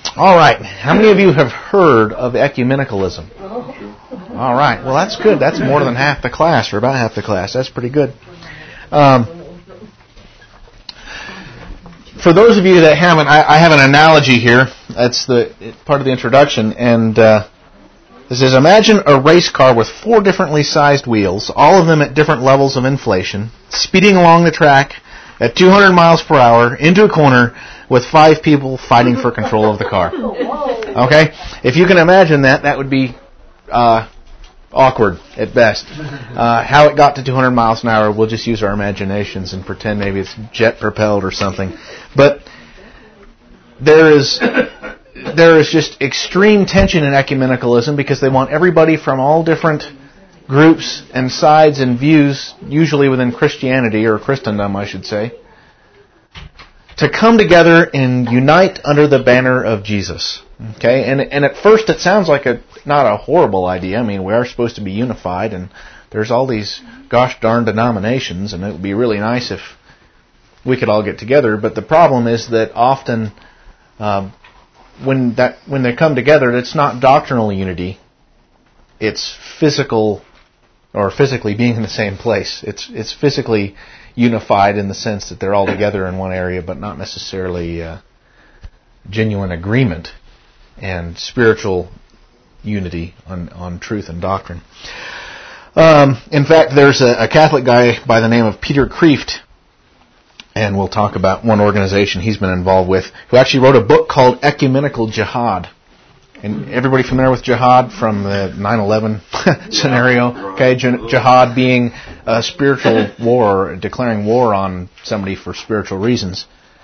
All right. How many of you have heard of ecumenicalism? All right. Well, that's good. That's more than half the class, or about half the class. That's pretty good. For those of you that haven't, I have an analogy here. That's part of the introduction. And it says, imagine a race car with 4 differently sized wheels, all of them at different levels of inflation, speeding along the track at 200 miles per hour into a corner with 5 people fighting for control of the car. Okay? If you can imagine that, that would be awkward at best. How it got to 200 miles an hour, we'll just use our imaginations and pretend maybe it's jet propelled or something. But there is just extreme tension in ecumenicalism because they want everybody from all different groups and sides and views, usually within Christianity or Christendom, I should say, to come together and unite under the banner of Jesus. Okay, and at first it sounds like not a horrible idea. I mean, we are supposed to be unified, and there's all these gosh darn denominations, and it would be really nice if we could all get together. But the problem is that often when they come together, it's not doctrinal unity. It's physical, or physically being in the same place. It's physically unified in the sense that they're all together in one area, but not necessarily genuine agreement and spiritual unity on truth and doctrine. In fact, there's a Catholic guy by the name of Peter Kreeft, and we'll talk about one organization he's been involved with, who actually wrote a book called Ecumenical Jihad. And everybody familiar with jihad from the 9/11 scenario? Okay, jihad being a spiritual war, declaring war on somebody for spiritual reasons.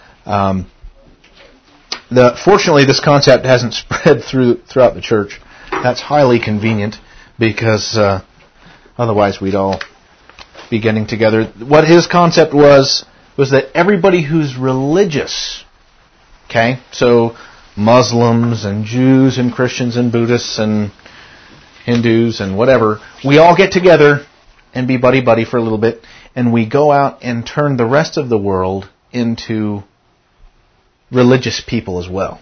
Fortunately, this concept hasn't spread throughout the church. That's highly convenient because otherwise we'd all be getting together. What his concept was that everybody who's religious, okay, so Muslims and Jews and Christians and Buddhists and Hindus and whatever, we all get together and be buddy-buddy for a little bit, and we go out and turn the rest of the world into religious people as well.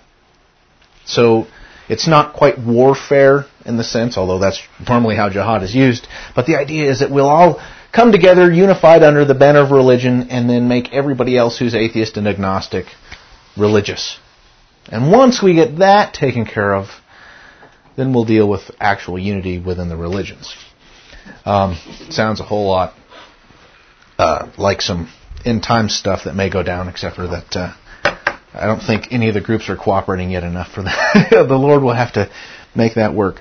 So it's not quite warfare in the sense, although that's normally how jihad is used, but the idea is that we'll all come together unified under the banner of religion and then make everybody else who's atheist and agnostic religious. And once we get that taken care of, then we'll deal with actual unity within the religions. Sounds a whole lot like some end-time stuff that may go down, except for that I don't think any of the groups are cooperating yet enough for that. The Lord will have to make that work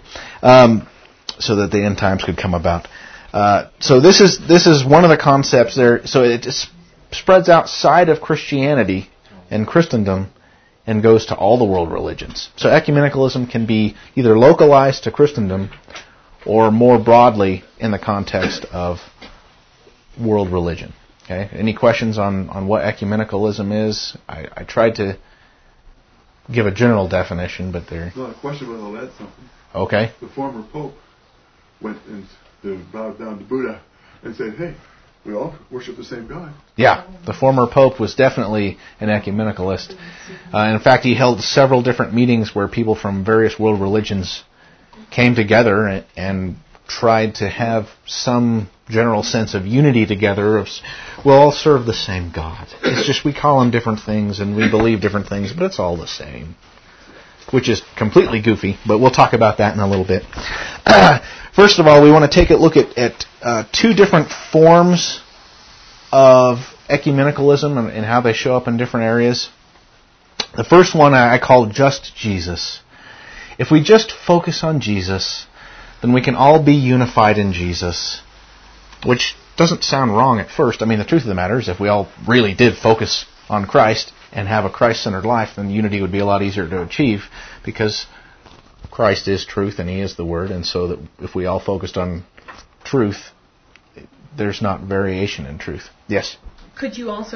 so that the end times could come about. So this is one of the concepts there. So it just spreads outside of Christianity and Christendom and goes to all the world religions. So ecumenicalism can be either localized to Christendom or more broadly in the context of world religion. Okay. Any questions on what ecumenicalism is? I tried to give a general definition, but there. No, a question, but I'll add something. Okay. The former pope went and bowed down to Buddha and said, "Hey, we all worship the same God." Yeah, the former pope was definitely an ecumenicalist. In fact, he held several different meetings where people from various world religions came together and tried to have some general sense of unity together. We'll all serve the same God. It's just we call him different things and we believe different things, but it's all the same. Which is completely goofy, but we'll talk about that in a little bit. First of all, we want to take a look at 2 different forms of ecumenicalism and how they show up in different areas. The first one I call just Jesus. If we just focus on Jesus, then we can all be unified in Jesus, which doesn't sound wrong at first. I mean, the truth of the matter is if we all really did focus on Christ and have a Christ-centered life, then unity would be a lot easier to achieve because Christ is truth and He is the Word, and so that if we all focused on truth, there's not variation in truth. Yes? Could you also,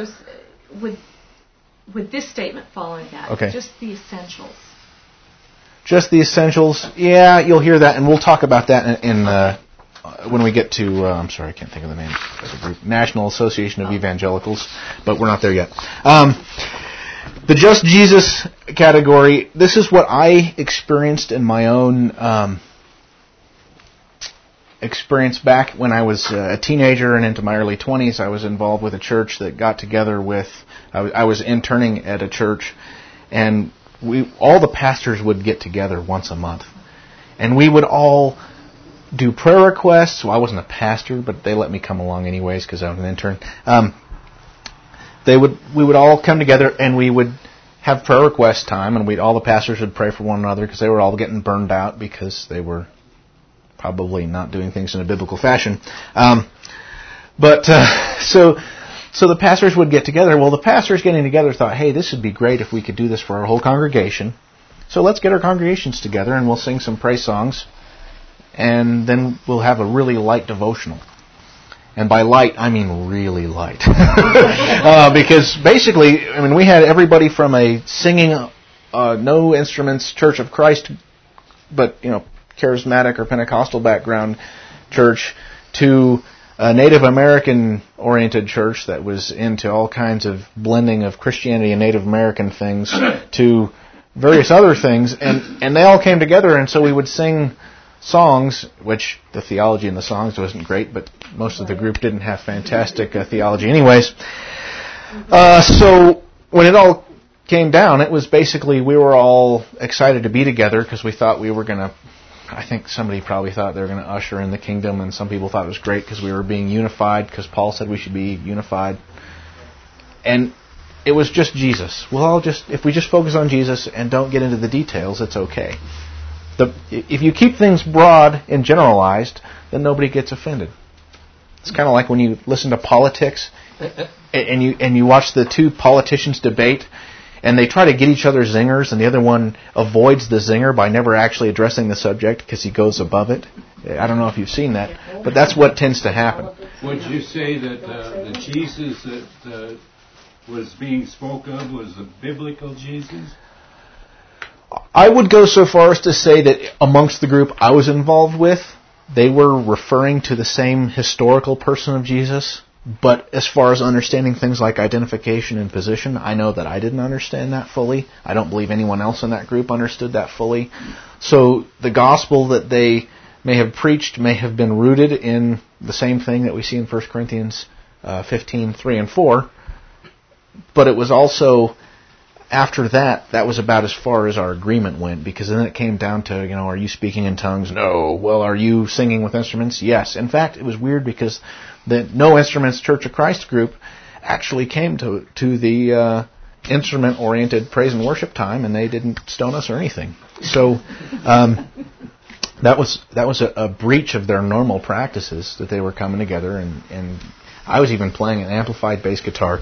with this statement following that, okay, just the essentials? Just the essentials. Yeah, you'll hear that, and we'll talk about that in when we get to, I'm sorry, I can't think of the name of the group, National Association of Evangelicals, but we're not there yet. The just Jesus category, this is what I experienced in my own experience back when I was a teenager and into my early 20s. I was involved with a church that got together with, I was interning at a church, and all the pastors would get together once a month. And we would all do prayer requests. Well, I wasn't a pastor, but they let me come along anyways because I was an intern. We would all come together and we would have prayer request time, and all the pastors would pray for one another because they were all getting burned out because they were probably not doing things in a biblical fashion. So the pastors would get together. Well, the pastors getting together thought, hey, this would be great if we could do this for our whole congregation. So let's get our congregations together and we'll sing some praise songs, and then we'll have a really light devotional. And by light, I mean really light. Because basically, we had everybody from a singing, no instruments Church of Christ, but, charismatic or Pentecostal background church, to a Native American-oriented church that was into all kinds of blending of Christianity and Native American things, to various other things, and they all came together, and so we would sing songs, which the theology in the songs wasn't great, but most of the group didn't have fantastic theology anyways. So when it all came down, it was basically we were all excited to be together because we thought we were going to, I think somebody probably thought they were going to usher in the kingdom, and some people thought it was great because we were being unified because Paul said we should be unified. And it was just Jesus. If we just focus on Jesus and don't get into the details, it's okay. If you keep things broad and generalized, then nobody gets offended. It's kind of like when you listen to politics and you watch the two politicians debate, and they try to get each other zingers, and the other one avoids the zinger by never actually addressing the subject because he goes above it. I don't know if you've seen that, but that's what tends to happen. Would you say that the Jesus that was being spoke of was the biblical Jesus? I would go so far as to say that amongst the group I was involved with, they were referring to the same historical person of Jesus. But as far as understanding things like identification and position, I know that I didn't understand that fully. I don't believe anyone else in that group understood that fully. So the gospel that they may have preached may have been rooted in the same thing that we see in 1 Corinthians 15, 3 and 4. But it was also, after that was about as far as our agreement went, because then it came down to, are you speaking in tongues? No. Well, are you singing with instruments? Yes. In fact, it was weird because the No Instruments Church of Christ group actually came to the instrument-oriented praise and worship time, and they didn't stone us or anything. So that was a breach of their normal practices that they were coming together, and I was even playing an amplified bass guitar.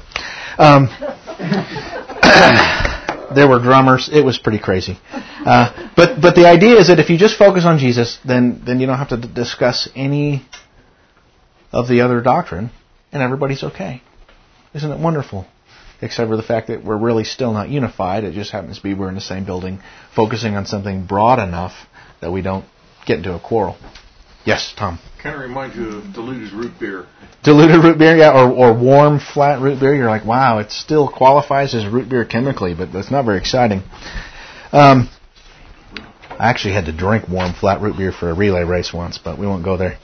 There were drummers. It was pretty crazy. But the idea is that if you just focus on Jesus, then you don't have to discuss any of the other doctrine, and everybody's okay. Isn't it wonderful? Except for the fact that we're really still not unified. It just happens to be we're in the same building, focusing on something broad enough that we don't get into a quarrel. Yes, Tom? Kind of reminds you of diluted root beer. Diluted root beer, yeah, or warm, flat root beer. You're like, wow, it still qualifies as root beer chemically, but that's not very exciting. I actually had to drink warm, flat root beer for a relay race once, but we won't go there.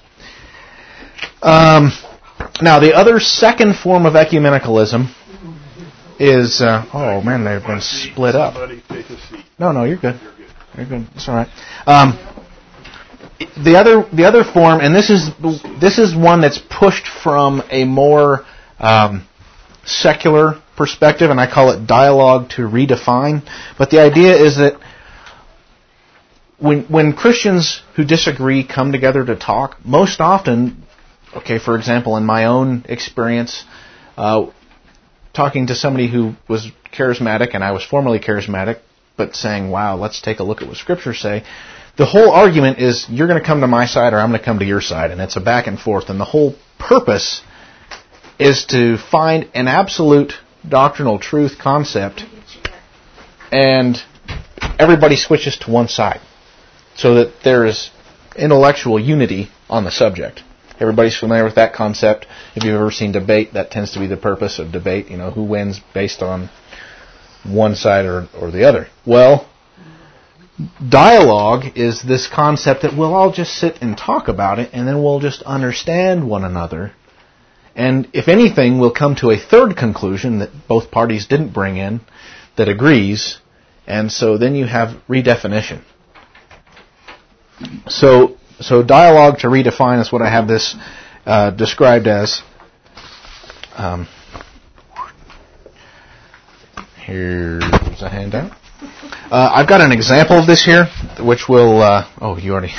Now, the other second form of ecumenicalism is, oh man, they've been split up. No, you're good. You're good. It's all right. The other form, and this is one that's pushed from a more secular perspective, and I call it dialogue to redefine. But the idea is that when Christians who disagree come together to talk, most often, for example, in my own experience, talking to somebody who was charismatic, and I was formerly charismatic, but saying, wow, let's take a look at what Scriptures say. The whole argument is you're going to come to my side or I'm going to come to your side, and it's a back and forth. And the whole purpose is to find an absolute doctrinal truth concept, and everybody switches to one side so that there is intellectual unity on the subject. Everybody's familiar with that concept. If you've ever seen debate, that tends to be the purpose of debate. Who wins based on one side or the other. Well, dialogue is this concept that we'll all just sit and talk about it, and then we'll just understand one another. And if anything, we'll come to a third conclusion that both parties didn't bring in that agrees, and so then you have redefinition. So dialogue to redefine is what I have this described as. Here's a handout. I've got an example of this here, which will... you already...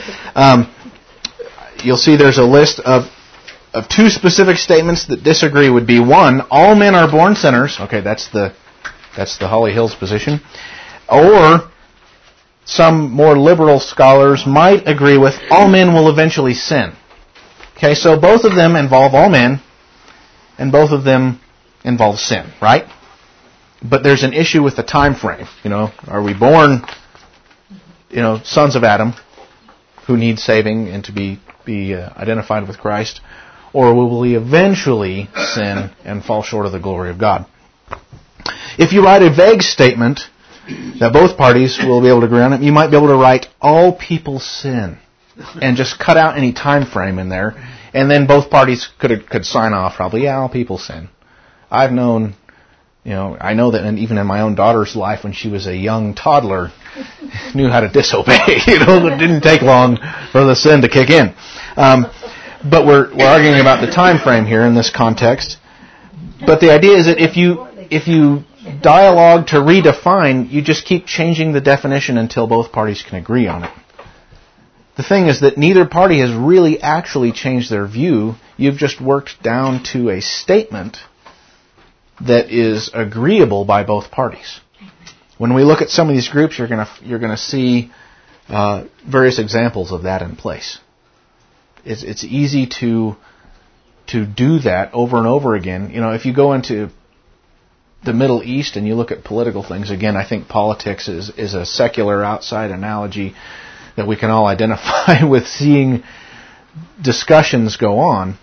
you'll see there's a list of two specific statements that disagree. Would be one, all men are born sinners. Okay, that's the Holly Hills position. Or some more liberal scholars might agree with all men will eventually sin. Okay, so both of them involve all men, and both of them involve sin, right? But there's an issue with the time frame. Are we born, sons of Adam, who need saving and to be identified with Christ, or will we eventually sin and fall short of the glory of God? If you write a vague statement that both parties will be able to agree on it, you might be able to write all people sin and just cut out any time frame in there, and then both parties could sign off probably, yeah, all people sin. I've known, I know that even in my own daughter's life when she was a young toddler, knew how to disobey. It didn't take long for the sin to kick in. But we're arguing about the time frame here in this context. But the idea is that if you dialogue to redefine, you just keep changing the definition until both parties can agree on it. The thing is that neither party has really actually changed their view. You've just worked down to a statement that is agreeable by both parties. When we look at some of these groups, you're going to see various examples of that in place. It's easy to do that over and over again. If you go into the Middle East and you look at political things, again, I think politics is a secular outside analogy that we can all identify with seeing discussions go on.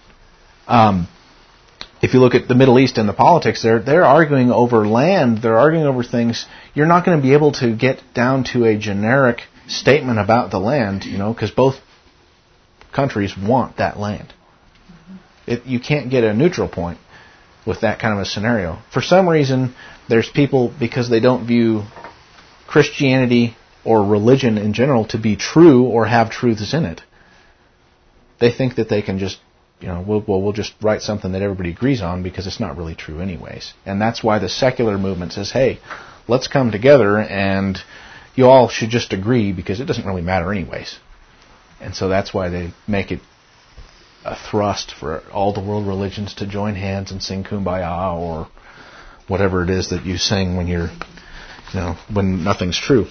If you look at the Middle East and the politics, they're arguing over land. They're arguing over things. You're not going to be able to get down to a generic statement about the land, because both countries want that land. You can't get a neutral point with that kind of a scenario. For some reason, there's people, because they don't view Christianity or religion in general to be true or have truths in it, they think that they can just, we'll just write something that everybody agrees on because it's not really true anyways. And that's why the secular movement says, hey, let's come together and you all should just agree because it doesn't really matter anyways. And so that's why they make it a thrust for all the world religions to join hands and sing Kumbaya or whatever it is that you sing when you're, when nothing's true.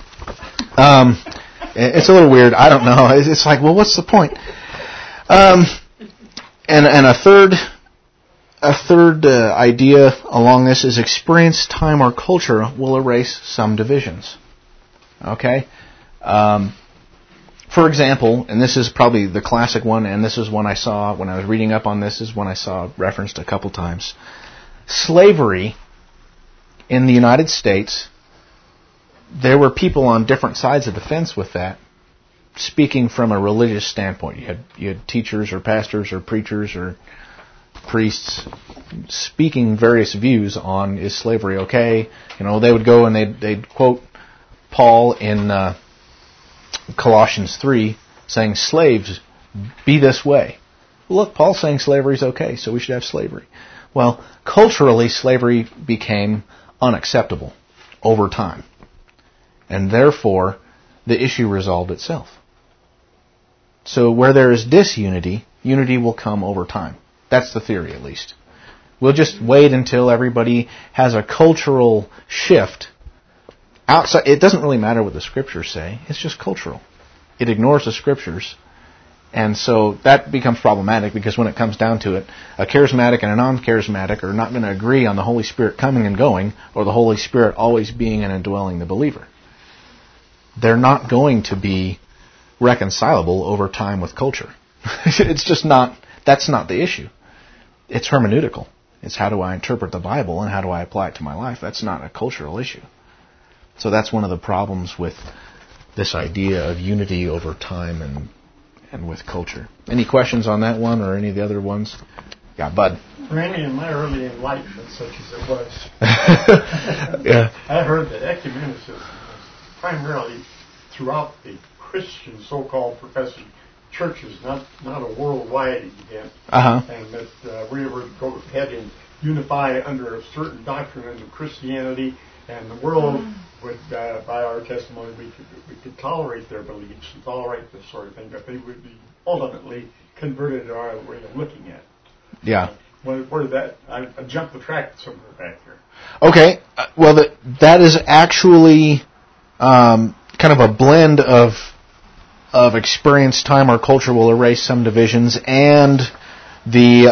It's a little weird. I don't know. It's like, well, what's the point? And a third idea along this is experience, time, or culture will erase some divisions. Okay? For example, and this is probably the classic one, and this is one I saw when I was reading up on this, is one I saw referenced a couple times. Slavery in the United States, there were people on different sides of the fence with that, speaking from a religious standpoint. You had teachers or pastors or preachers or priests speaking various views on, is slavery okay? They would go and they'd quote Paul in Colossians 3 saying, slaves, be this way. Look, Paul's saying slavery is okay, so we should have slavery. Well, culturally, slavery became unacceptable over time. And therefore, the issue resolved itself. So where there is disunity, unity will come over time. That's the theory, at least. We'll just wait until everybody has a cultural shift. Outside, it doesn't really matter what the Scriptures say. It's just cultural. It ignores the Scriptures. And so that becomes problematic because when it comes down to it, a charismatic and a non-charismatic are not going to agree on the Holy Spirit coming and going or the Holy Spirit always being and indwelling the believer. They're not going to be reconcilable over time with culture. It's just not, that's not the issue. It's hermeneutical. It's how do I interpret the Bible and how do I apply it to my life. That's not a cultural issue. So that's one of the problems with this idea of unity over time and with culture. Any questions on that one or any of the other ones? Yeah, Bud. Randy, in my early enlightenment, such as it was, Yeah. I heard that ecumenicism was primarily throughout the Christian so-called professing churches, not a worldwide event, and that we would go ahead and unify under a certain doctrine into Christianity, and the world would, by our testimony, we could tolerate their beliefs and tolerate this sort of thing, but they would be ultimately converted to our way of looking at it. Yeah. Where did that? I jumped the track somewhere back here. Okay. Well, that is actually kind of a blend of experience, time, or culture will erase some divisions, and the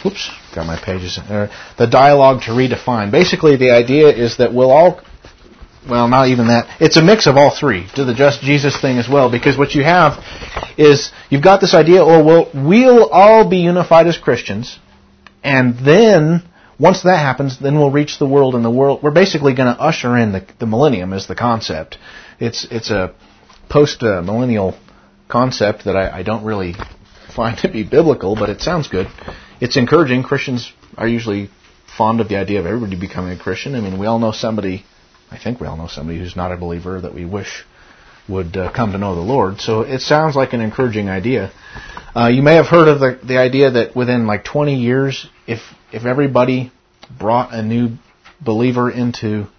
got my pages there. The dialogue to redefine. Basically, the idea is that we'll all. Well, not even that. It's a mix of all three. To the just Jesus thing as well, because what you have is you've got this idea. We'll all be unified as Christians, and then once that happens, then we'll reach the world, and the world. We're basically going to usher in the millennium as the concept. It's a post-millennial concept that I don't really find to be biblical, but it sounds good. It's encouraging. Christians are usually fond of the idea of everybody becoming a Christian. I mean, we all know somebody. I think we all know somebody who's not a believer that we wish would come to know the Lord. So it sounds like an encouraging idea. You may have heard of the idea that within like 20 years, if everybody brought a new believer into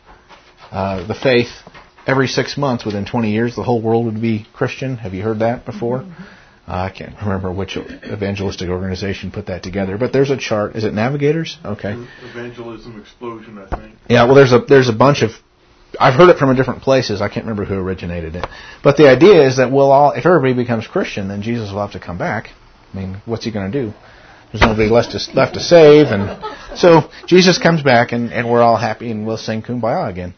the faith every 6 months, within 20 years, the whole world would be Christian. Have you heard that before? I can't remember which evangelistic organization put that together, but there's a chart. Is it Navigators? Okay. Evangelism Explosion, I think. Yeah, well, there's a bunch of. I've heard it from different places. I can't remember who originated it. But the idea is that we'll all, if everybody becomes Christian, then Jesus will have to come back. I mean, what's he going to do? There's nobody left to save. And so Jesus comes back, and we're all happy, and we'll sing Kumbaya again.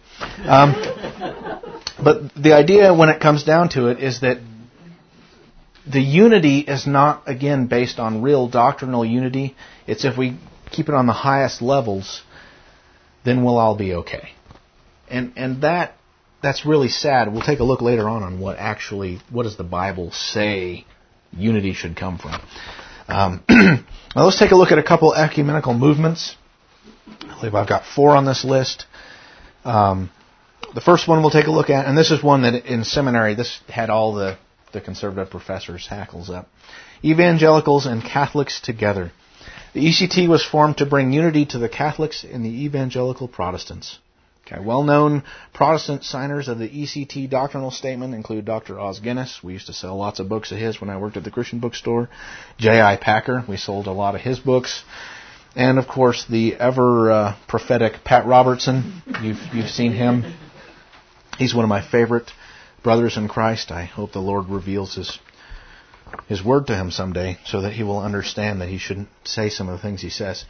But the idea, when it comes down to it, is that the unity is not, again, based on real doctrinal unity. It's if we keep it on the highest levels, then we'll all be okay. And that's really sad. We'll take a look later on what does the Bible say unity should come from. Now let's take a look at a couple ecumenical movements. I believe I've got 4 on this list. The first one we'll take a look at, and this is one that in seminary, this had all the conservative professors' hackles up. Evangelicals and Catholics together. The ECT was formed to bring unity to the Catholics and the evangelical Protestants. Okay, well-known Protestant signers of the ECT doctrinal statement include Dr. Os Guinness. We used to sell lots of books of his when I worked at the Christian bookstore. J.I. Packer. We sold a lot of his books. And, of course, the ever prophetic Pat Robertson. You've seen him. He's one of my favorite brothers in Christ. I hope the Lord reveals His word to him someday so that he will understand that he shouldn't say some of the things he says.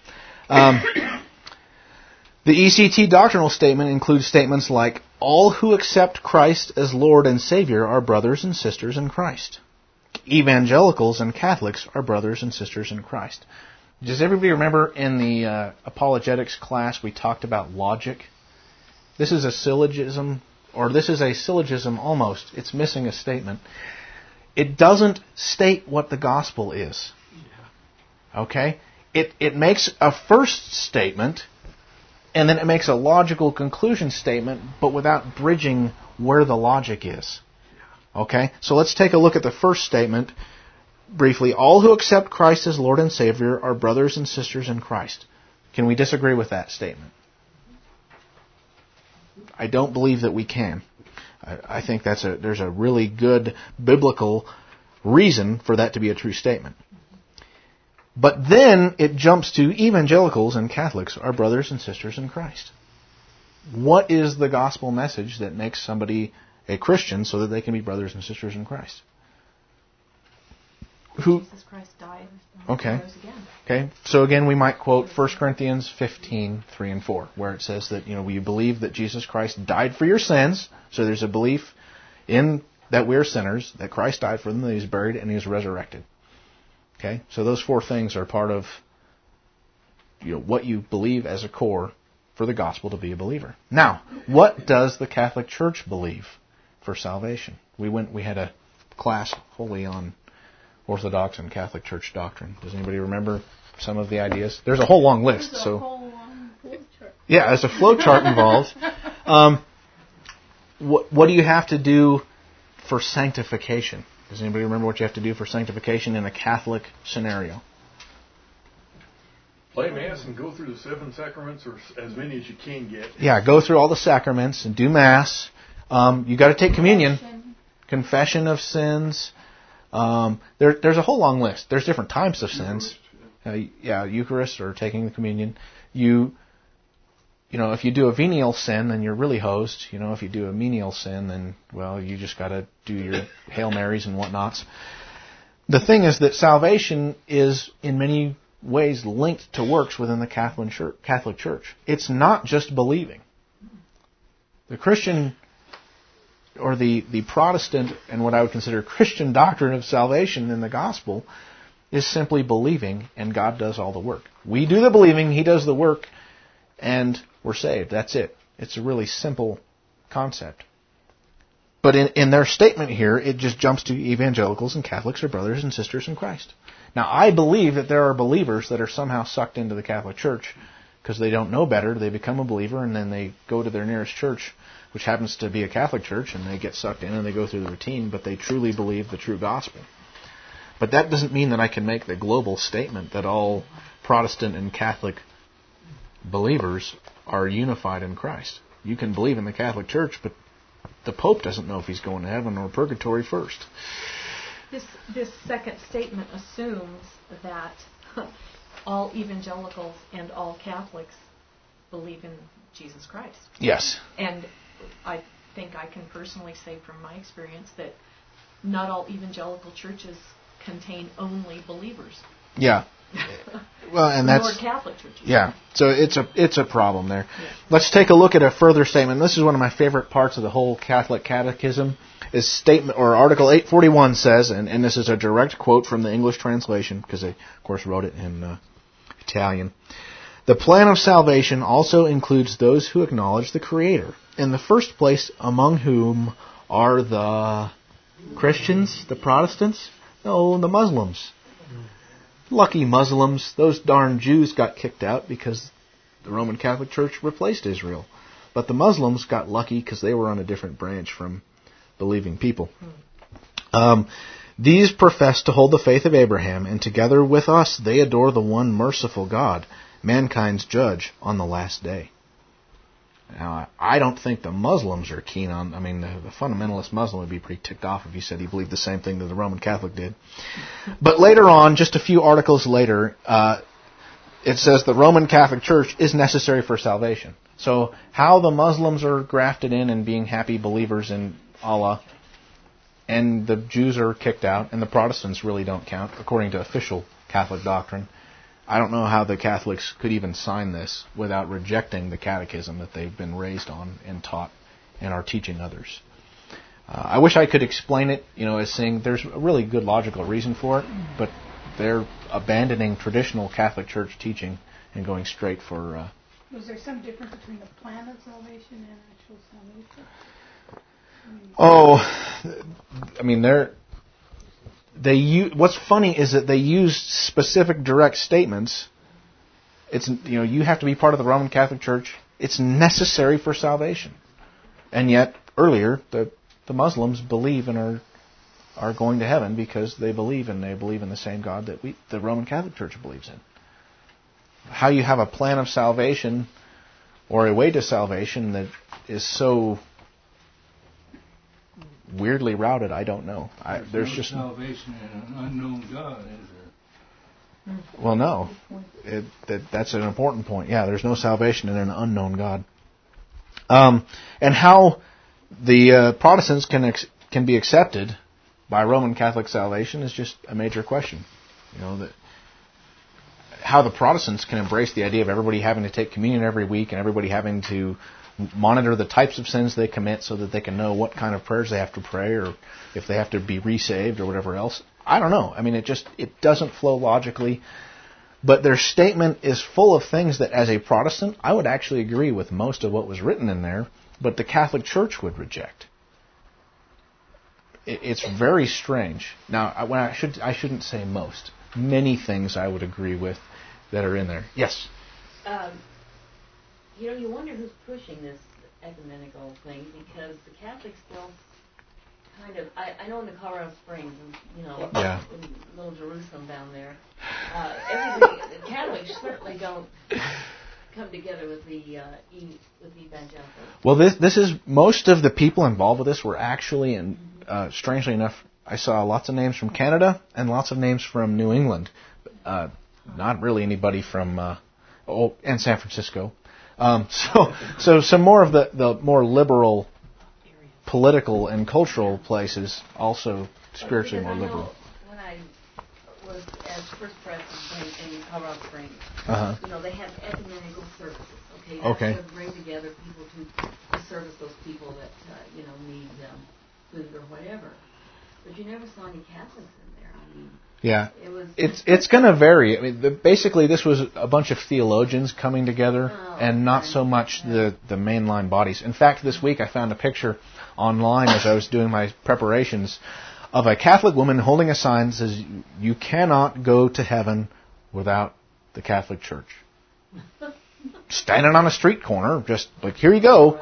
The ECT doctrinal statement includes statements like, all who accept Christ as Lord and Savior are brothers and sisters in Christ. Evangelicals and Catholics are brothers and sisters in Christ. Does everybody remember in the apologetics class we talked about logic? This is a syllogism, or this is a syllogism almost. It's missing a statement. It doesn't state what the gospel is. Okay? It makes a first statement, and then it makes a logical conclusion statement, but without bridging where the logic is. Okay? So let's take a look at the first statement briefly. All who accept Christ as Lord and Savior are brothers and sisters in Christ. Can we disagree with that statement? I don't believe that we can. I think there's a really good biblical reason for that to be a true statement. But then it jumps to evangelicals and Catholics are brothers and sisters in Christ. What is the gospel message that makes somebody a Christian so that they can be brothers and sisters in Christ? Jesus Christ died and rose again. Okay. So again, we might quote 1 Corinthians 15, 3 and 4, where it says that, we believe that Jesus Christ died for your sins. So there's a belief in that we're sinners, that Christ died for them, that He was buried, and He was resurrected. Okay. So those 4 things are part of what you believe as a core for the gospel to be a believer. Now, what does the Catholic Church believe for salvation? We had a class wholly on Orthodox and Catholic Church doctrine. Does anybody remember some of the ideas? There's a whole long list. There's a whole flow chart. Yeah, there's a flow chart involved. What do you have to do for sanctification? Does anybody remember what you have to do for sanctification in a Catholic scenario? Play Mass and go through the 7 sacraments, or as many as you can get. Yeah, go through all the sacraments and do Mass. You got to take communion, confession of sins. There's a whole long list. There's different types of sins. Eucharist or taking the communion. If you do a venial sin, then you're really hosed. If you do a menial sin, then, you just got to do your Hail Marys and whatnots. The thing is that salvation is, in many ways, linked to works within the Catholic Church. It's not just believing. The Christian, or the Protestant, and what I would consider Christian doctrine of salvation in the gospel, is simply believing, and God does all the work. We do the believing, He does the work, and we're saved. That's it. It's a really simple concept. But in their statement here, it just jumps to evangelicals and Catholics are brothers and sisters in Christ. Now, I believe that there are believers that are somehow sucked into the Catholic Church because they don't know better. They become a believer, and then they go to their nearest church, which happens to be a Catholic church, and they get sucked in and they go through the routine, but they truly believe the true gospel. But that doesn't mean that I can make the global statement that all Protestant and Catholic believers are unified in Christ. You can believe in the Catholic Church, but the Pope doesn't know if he's going to heaven or purgatory first. This second statement assumes that all evangelicals and all Catholics believe in Jesus Christ. Yes. And I think I can personally say from my experience that not all evangelical churches contain only believers. Yeah. Well, and that's nor Catholic churches. Yeah. So it's a problem there. Yeah. Let's take a look at a further statement. This is one of my favorite parts of the whole Catholic Catechism. Is statement, or Article 841 says, and this is a direct quote from the English translation, because they, of course, wrote it in Italian. The plan of salvation also includes those who acknowledge the Creator, in the first place among whom are the Christians, the Protestants, no, the Muslims. Lucky Muslims. Those darn Jews got kicked out because the Roman Catholic Church replaced Israel. But the Muslims got lucky because they were on a different branch from believing people. These profess to hold the faith of Abraham, and together with us they adore the one merciful God, mankind's judge on the last day. Now, I don't think the Muslims are keen on... the fundamentalist Muslim would be pretty ticked off if he said he believed the same thing that the Roman Catholic did. But later on, just a few articles later, it says the Roman Catholic Church is necessary for salvation. So how the Muslims are grafted in and being happy believers in Allah, and the Jews are kicked out, and the Protestants really don't count, according to official Catholic doctrine. I don't know how the Catholics could even sign this without rejecting the catechism that they've been raised on and taught and are teaching others. I wish I could explain it, as saying there's a really good logical reason for it, but they're abandoning traditional Catholic Church teaching and going straight for... Was there some difference between the plan of salvation and actual salvation? What's funny is that they use specific direct statements. It's you have to be part of the Roman Catholic Church. It's necessary for salvation, and yet earlier the Muslims believe and are going to heaven because they believe in the same God that the Roman Catholic Church believes in. How you have a plan of salvation or a way to salvation that is so weirdly routed, I don't know. There's no just salvation in an unknown God, is there? Well, no. That's an important point. Yeah, there's no salvation in an unknown God. And how the Protestants can be accepted by Roman Catholic salvation is just a major question. How the Protestants can embrace the idea of everybody having to take communion every week and everybody having to monitor the types of sins they commit so that they can know what kind of prayers they have to pray or if they have to be resaved or whatever else. I don't know. It doesn't flow logically. But their statement is full of things that, as a Protestant, I would actually agree with most of what was written in there, but the Catholic Church would reject. It's very strange. Now, when I shouldn't say most. Many things I would agree with that are in there. Yes? You wonder who's pushing this ecumenical thing, because the Catholics still kind of, I know in the Colorado Springs, in little Jerusalem down there, the Catholics certainly don't come together with the evangelicals. Well, this is, most of the people involved with this were actually, strangely enough, I saw lots of names from Canada and lots of names from New England. Not really anybody from, and San Francisco. So some more of the more liberal political and cultural places, also spiritually more liberal. When I was at First Press in Colorado Springs, they have ecumenical services. Okay. To bring together people to service those people that need food or whatever. But you never saw any Catholics in there. I mean, yeah, it's going to vary. I mean, basically, this was a bunch of theologians coming together, and not so much the mainline bodies. In fact, this week I found a picture online as I was doing my preparations of a Catholic woman holding a sign that says, "You cannot go to heaven without the Catholic Church." Standing on a street corner, just like, here you go.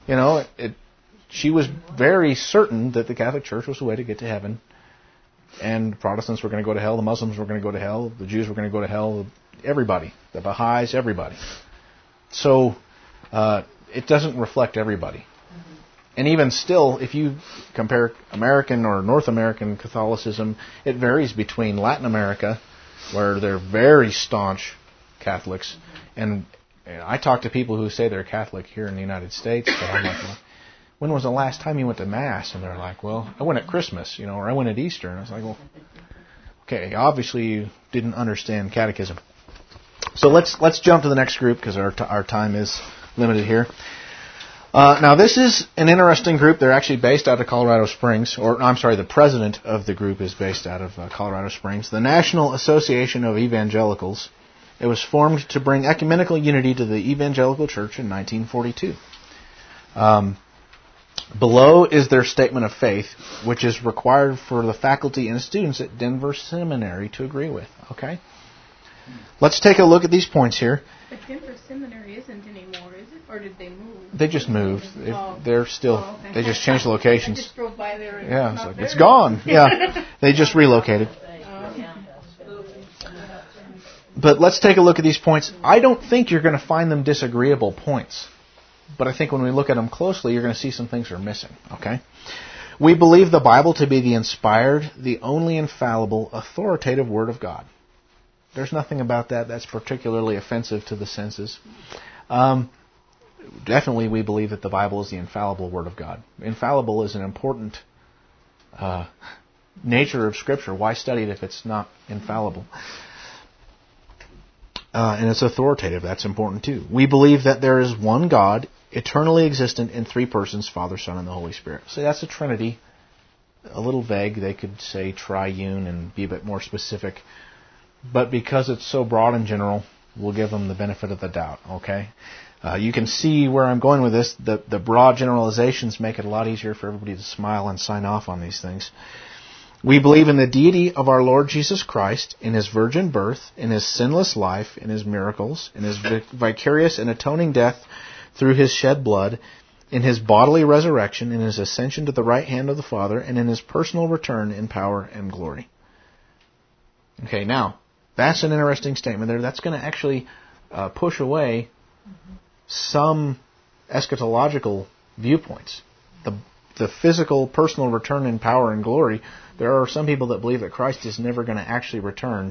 She was very certain that the Catholic Church was the way to get to heaven. And Protestants were going to go to hell, the Muslims were going to go to hell, the Jews were going to go to hell, everybody, the Baha'is, everybody. So it doesn't reflect everybody. Mm-hmm. And even still, if you compare American or North American Catholicism, it varies between Latin America, where they're very staunch Catholics, and I talk to people who say they're Catholic here in the United States, but I'm like, when was the last time you went to Mass? And they're like, well, I went at Christmas, or I went at Easter. And I was like, well, okay, obviously you didn't understand catechism. So let's jump to the next group, because our time is limited here. Now, this is an interesting group. They're actually based out of Colorado Springs. The president of the group is based out of Colorado Springs. The National Association of Evangelicals. It was formed to bring ecumenical unity to the Evangelical Church in 1942. Below is their statement of faith, which is required for the faculty and students at Denver Seminary to agree with. Okay? Let's take a look at these points here. But Denver Seminary isn't anymore, is it? Or did they move? They just moved. They're still. Okay. They just changed the locations. I just drove by there. And it's gone. Yeah, they just relocated. But let's take a look at these points. I don't think you're going to find them disagreeable points. But I think when we look at them closely, you're going to see some things are missing. Okay? We believe the Bible to be the inspired, the only infallible, authoritative Word of God. There's nothing about that that's particularly offensive to the senses. Definitely we believe that the Bible is the infallible Word of God. Infallible is an important nature of Scripture. Why study it if it's not infallible? And it's authoritative. That's important too. We believe that there is one God, eternally existent in three persons, Father, Son, and the Holy Spirit. So that's a Trinity. A little vague. They could say triune and be a bit more specific. But because it's so broad and general, we'll give them the benefit of the doubt. Okay? You can see where I'm going with this. The broad generalizations make it a lot easier for everybody to smile and sign off on these things. We believe in the deity of our Lord Jesus Christ, in His virgin birth, in His sinless life, in His miracles, in His vicarious and atoning death through His shed blood, in His bodily resurrection, in His ascension to the right hand of the Father, and in His personal return in power and glory. Okay, now, that's an interesting statement there. That's going to actually push away some eschatological viewpoints. The physical, personal return in power and glory, there are some people that believe that Christ is never going to actually return.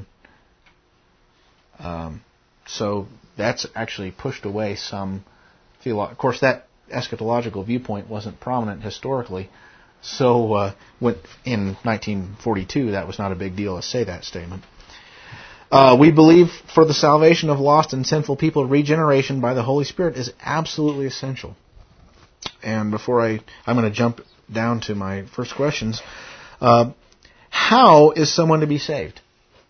So that's actually pushed away some theology. Of course, that eschatological viewpoint wasn't prominent historically. So in 1942, that was not a big deal to say that statement. We believe for the salvation of lost and sinful people, regeneration by the Holy Spirit is absolutely essential. And before I'm going to jump down to my first questions. How is someone to be saved?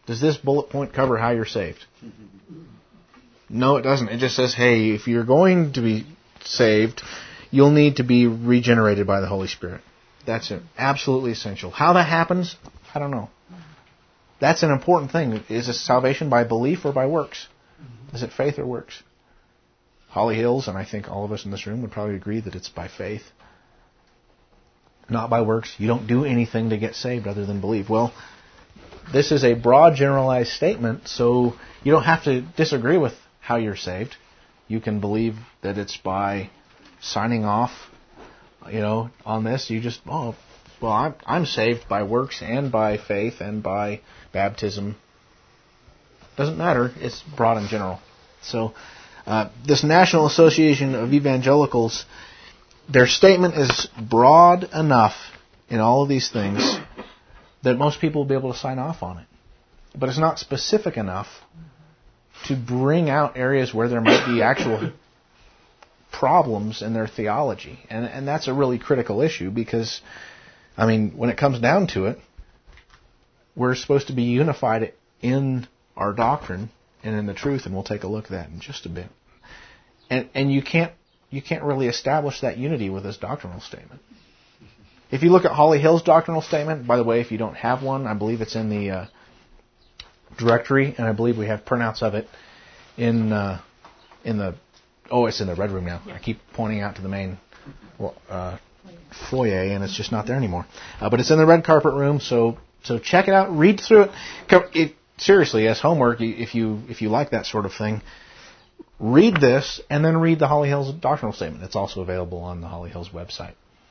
Does this bullet point cover how you're saved? No, it doesn't. It just says, hey, if you're going to be saved, you'll need to be regenerated by the Holy Spirit. That's absolutely essential. How that happens, I don't know. That's an important thing. Is it salvation by belief or by works? Is it faith or works? Holly Hills, and I think all of us in this room would probably agree that it's by faith, not by works. You don't do anything to get saved other than believe. Well, this is a broad, generalized statement, so you don't have to disagree with how you're saved. You can believe that it's by signing off, on this. You just, I'm saved by works and by faith and by baptism. Doesn't matter. It's broad and general. So, this National Association of Evangelicals, their statement is broad enough in all of these things that most people will be able to sign off on it. But it's not specific enough to bring out areas where there might be actual problems in their theology. And that's a really critical issue because, when it comes down to it, we're supposed to be unified in our doctrine and in the truth, and we'll take a look at that in just a bit. And you can't really establish that unity with this doctrinal statement. If you look at Holly Hill's doctrinal statement, by the way, if you don't have one, I believe it's in the directory, and I believe we have printouts of it in the it's in the red room now. I keep pointing out to the main foyer, and it's just not there anymore. But it's in the red carpet room, so check it out, read through it. Seriously, as homework, if you like that sort of thing, read this and then read the Holly Hills doctrinal statement. It's also available on the Holly Hills website.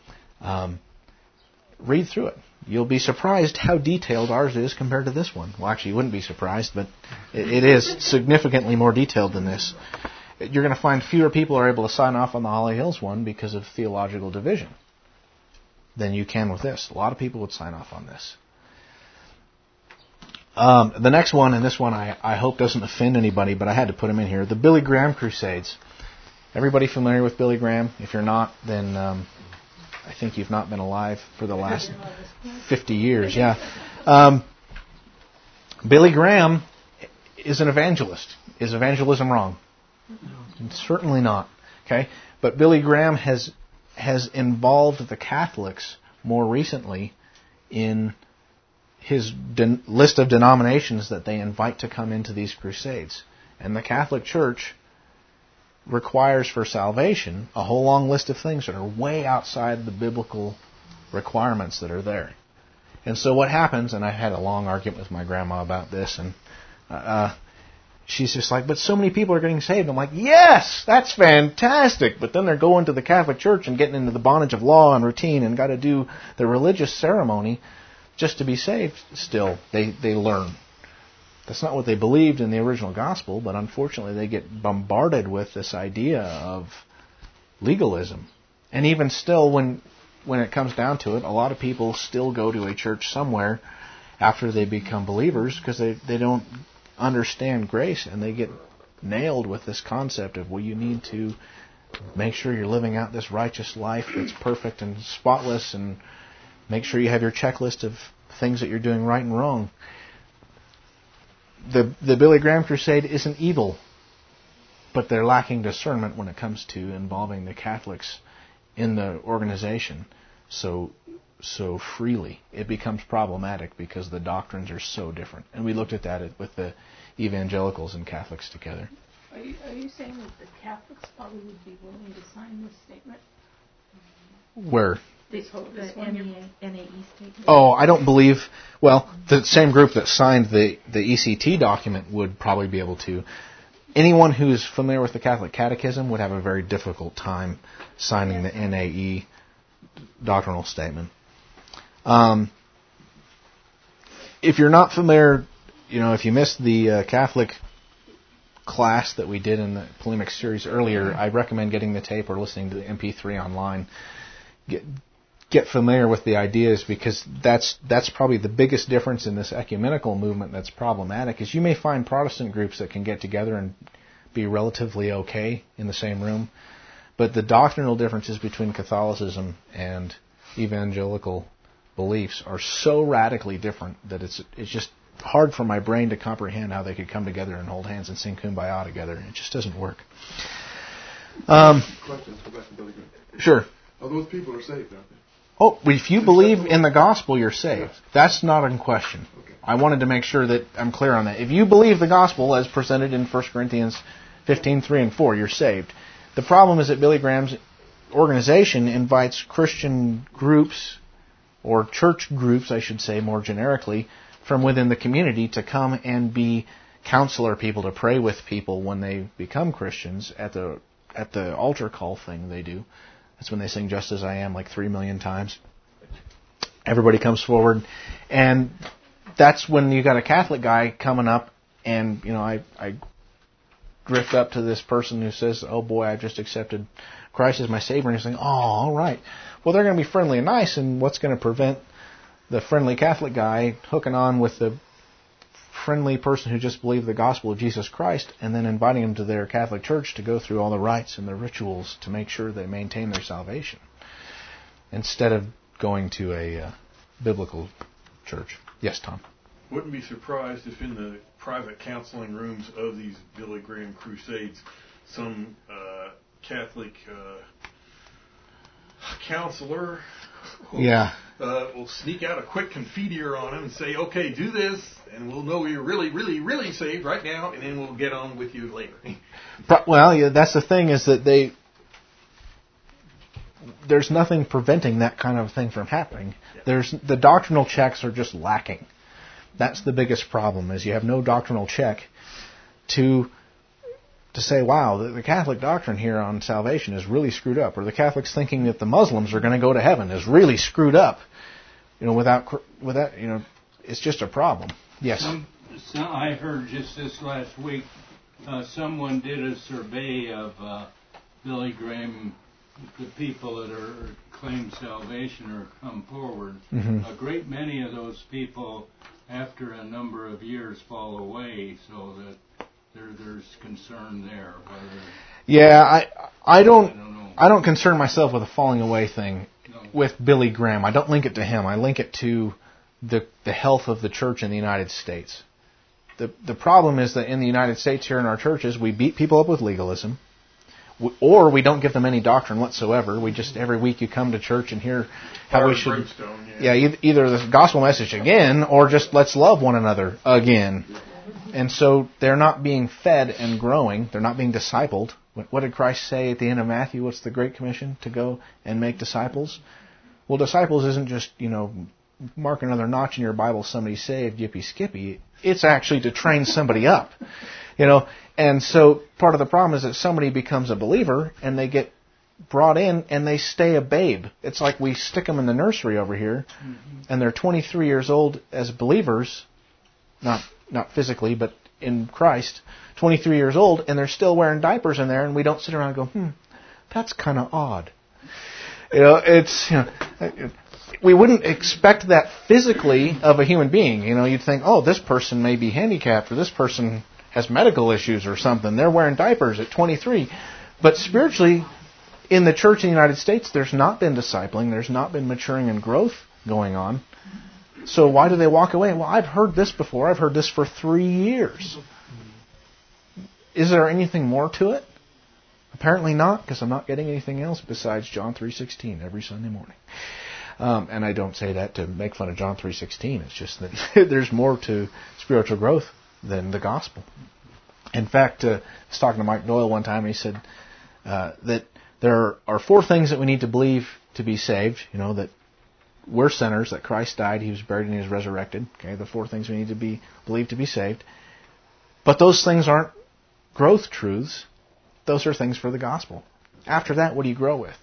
Read through it. You'll be surprised how detailed ours is compared to this one. Well, actually, you wouldn't be surprised, but it is significantly more detailed than this. You're going to find fewer people are able to sign off on the Holly Hills one because of theological division than you can with this. A lot of people would sign off on this. The next one, and this one I hope doesn't offend anybody, but I had to put him in here. The Billy Graham Crusades. Everybody familiar with Billy Graham? If you're not, then I think you've not been alive for the last 50 years. Yeah. Billy Graham is an evangelist. Is evangelism wrong? Certainly not. Okay, but Billy Graham has involved the Catholics more recently in his list of denominations that they invite to come into these crusades. And the Catholic Church requires for salvation a whole long list of things that are way outside the biblical requirements that are there. And so what happens, and I had a long argument with my grandma about this, and she's just like, but so many people are getting saved. I'm like, yes, that's fantastic. But then they're going to the Catholic Church and getting into the bondage of law and routine and got to do the religious ceremony just to be saved still. They learn. That's not what they believed in the original gospel, but unfortunately they get bombarded with this idea of legalism. And even still, when it comes down to it, a lot of people still go to a church somewhere after they become believers because they don't understand grace, and they get nailed with this concept of, well, you need to make sure you're living out this righteous life that's perfect and spotless, and make sure you have your checklist of things that you're doing right and wrong. The Billy Graham Crusade isn't evil, but they're lacking discernment when it comes to involving the Catholics in the organization so freely. It becomes problematic because the doctrines are so different. And we looked at that with the evangelicals and Catholics together. Are you saying that the Catholics probably would be willing to sign this statement? Where? The NAE statement. Oh, I don't believe... Well, the same group that signed the ECT document would probably be able to. Anyone who's familiar with the Catholic Catechism would have a very difficult time signing the NAE doctrinal statement. If you're not familiar, if you missed the Catholic class that we did in the polemic series earlier, I recommend getting the tape or listening to the MP3 online. Get familiar with the ideas, because that's probably the biggest difference in this ecumenical movement that's problematic. Is you may find Protestant groups that can get together and be relatively okay in the same room, but the doctrinal differences between Catholicism and evangelical beliefs are so radically different that it's just hard for my brain to comprehend how they could come together and hold hands and sing Kumbaya together. It just doesn't work. Questions? Go back to Billy Graham. Sure. Oh, those people are saved, aren't they? Oh, if you believe in the gospel, you're saved. That's not in question. Okay. I wanted to make sure that I'm clear on that. If you believe the gospel as presented in 1 Corinthians 15:3 and 4, you're saved. The problem is that Billy Graham's organization invites Christian groups, or church groups, I should say more generically, from within the community to come and be counselor people, to pray with people when they become Christians at the altar call thing they do. That's when they sing Just As I Am like 3 million times. Everybody comes forward, and that's when you got a Catholic guy coming up, and I drift up to this person who says, "Oh boy, I've just accepted Christ as my Savior," and he's saying, "Oh, all right." Well, they're going to be friendly and nice, and what's going to prevent the friendly Catholic guy hooking on with the friendly person who just believed the gospel of Jesus Christ and then inviting them to their Catholic church to go through all the rites and the rituals to make sure they maintain their salvation instead of going to a biblical church? Yes, Tom? Wouldn't be surprised if in the private counseling rooms of these Billy Graham crusades, some Catholic counselor will sneak out a quick confiteor on him and say, "Okay, do this, and we'll know you're really, really, really saved right now, and then we'll get on with you later." Well, yeah, that's the thing, is that there's nothing preventing that kind of thing from happening. Yeah. The doctrinal checks are just lacking. That's the biggest problem, is you have no doctrinal check to say, wow, the Catholic doctrine here on salvation is really screwed up, or the Catholics thinking that the Muslims are going to go to heaven is really screwed up. Without it's just a problem. Yes. I heard just this last week, someone did a survey of Billy Graham, the people that claim salvation or come forward. Mm-hmm. A great many of those people, after a number of years, fall away, so that there's concern there. Yeah, I don't concern myself with a falling away thing. No. With Billy Graham, I don't link it to him. I link it to the health of the church in the United States. The problem is that in the United States, here in our churches, we beat people up with legalism, or we don't give them any doctrine whatsoever. We just, every week you come to church and hear how we should... either the gospel message again, or just let's love one another again. And so they're not being fed and growing. They're not being discipled. What did Christ say at the end of Matthew? What's the Great Commission? To go and make disciples? Well, disciples isn't just, mark another notch in your Bible, somebody saved, yippee skippy. It's actually to train somebody up. And so part of the problem is that somebody becomes a believer and they get brought in and they stay a babe. It's like we stick them in the nursery over here, and they're 23 years old as believers, not physically, but in Christ, 23 years old, and they're still wearing diapers in there, and we don't sit around and go, that's kind of odd. We wouldn't expect that physically of a human being. You'd think, oh, this person may be handicapped, or this person has medical issues or something. They're wearing diapers at 23. But spiritually, in the church in the United States, there's not been discipling, there's not been maturing and growth going on. So why do they walk away? Well, I've heard this before. I've heard this for 3 years. Is there anything more to it? Apparently not, because I'm not getting anything else besides John 3:16 every Sunday morning. And I don't say that to make fun of John 3:16. It's just that there's more to spiritual growth than the gospel. In fact, I was talking to Mike Doyle one time, and he said that there are 4 things that we need to believe to be saved. That we're sinners, that Christ died, He was buried, and He was resurrected. Okay, the 4 things we need to believe to be saved. But those things aren't growth truths. Those are things for the gospel. After that, what do you grow with?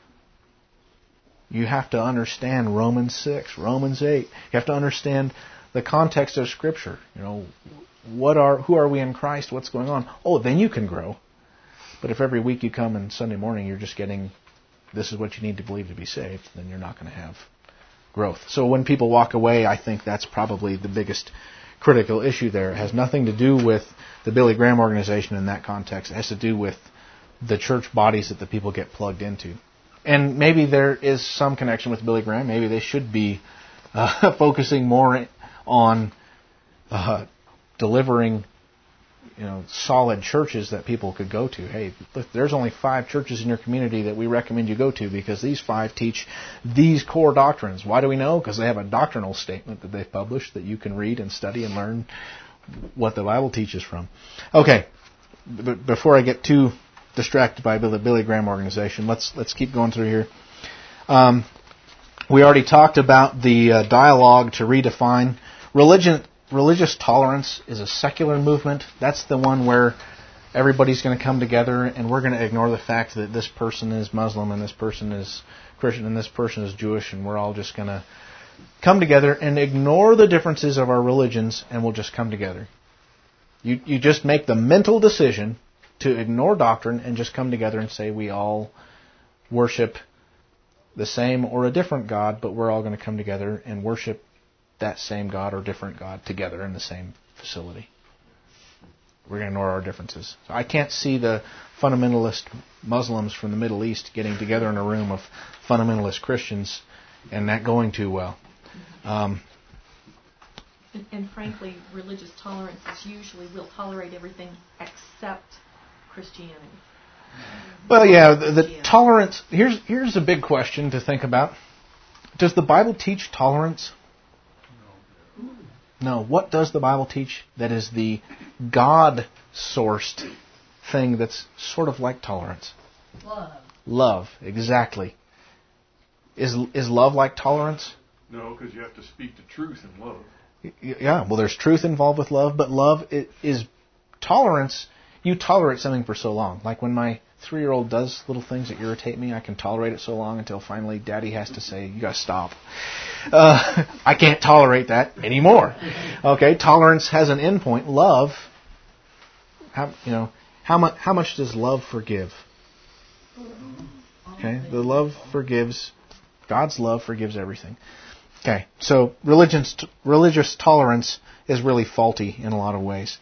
You have to understand Romans 6, Romans 8. You have to understand the context of Scripture. Who are we in Christ? What's going on? Oh, then you can grow. But if every week you come and Sunday morning you're just getting, this is what you need to believe to be saved, then you're not going to have growth. So when people walk away, I think that's probably the biggest critical issue there. It has nothing to do with the Billy Graham organization in that context. It has to do with the church bodies that the people get plugged into. And maybe there is some connection with Billy Graham. Maybe they should be focusing more on delivering, solid churches that people could go to. Hey, look, there's only 5 churches in your community that we recommend you go to because these 5 teach these core doctrines. Why do we know? Because they have a doctrinal statement that they've published that you can read and study and learn what the Bible teaches from. Okay, before I get too distracted by the Billy Graham organization, let's keep going through here. We already talked about the dialogue to redefine. Religious tolerance is a secular movement. That's the one where everybody's going to come together and we're going to ignore the fact that this person is Muslim and this person is Christian and this person is Jewish, and we're all just going to come together and ignore the differences of our religions, and we'll just come together. You just make the mental decision to ignore doctrine and just come together and say we all worship the same or a different God, but we're all going to come together and worship that same God or different God together in the same facility. We're going to ignore our differences. So I can't see the fundamentalist Muslims from the Middle East getting together in a room of fundamentalist Christians and that going too well. And frankly, religious tolerance is usually we'll tolerate everything except Christianity. Well, yeah, the tolerance. Here's a big question to think about. Does the Bible teach tolerance? No. What does the Bible teach that is the God-sourced thing that's sort of like tolerance? Love, exactly. Is love like tolerance? No, because you have to speak the truth in love. Yeah, well, there's truth involved with love, but love is tolerance. You tolerate something for so long. Like when my 3-year-old does little things that irritate me, I can tolerate it so long until finally Daddy has to say, you got to stop. I can't tolerate that anymore. Okay, tolerance has an endpoint. Love, how much does love forgive? Okay, the love forgives. God's love forgives everything. Okay, so religious tolerance is really faulty in a lot of ways.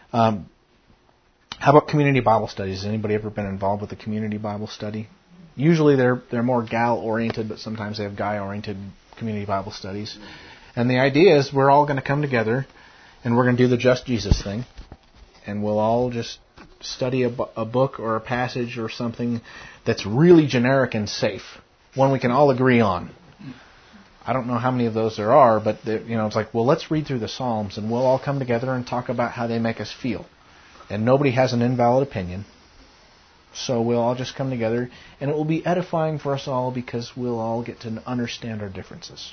How about community Bible studies? Has anybody ever been involved with a community Bible study? Usually they're more gal-oriented, but sometimes they have guy-oriented community Bible studies. And the idea is we're all going to come together and we're going to do the Just Jesus thing. And we'll all just study a book or a passage or something that's really generic and safe. One we can all agree on. I don't know how many of those there are, but it's like, well, let's read through the Psalms and we'll all come together and talk about how they make us feel. And nobody has an invalid opinion. So we'll all just come together and it will be edifying for us all because we'll all get to understand our differences.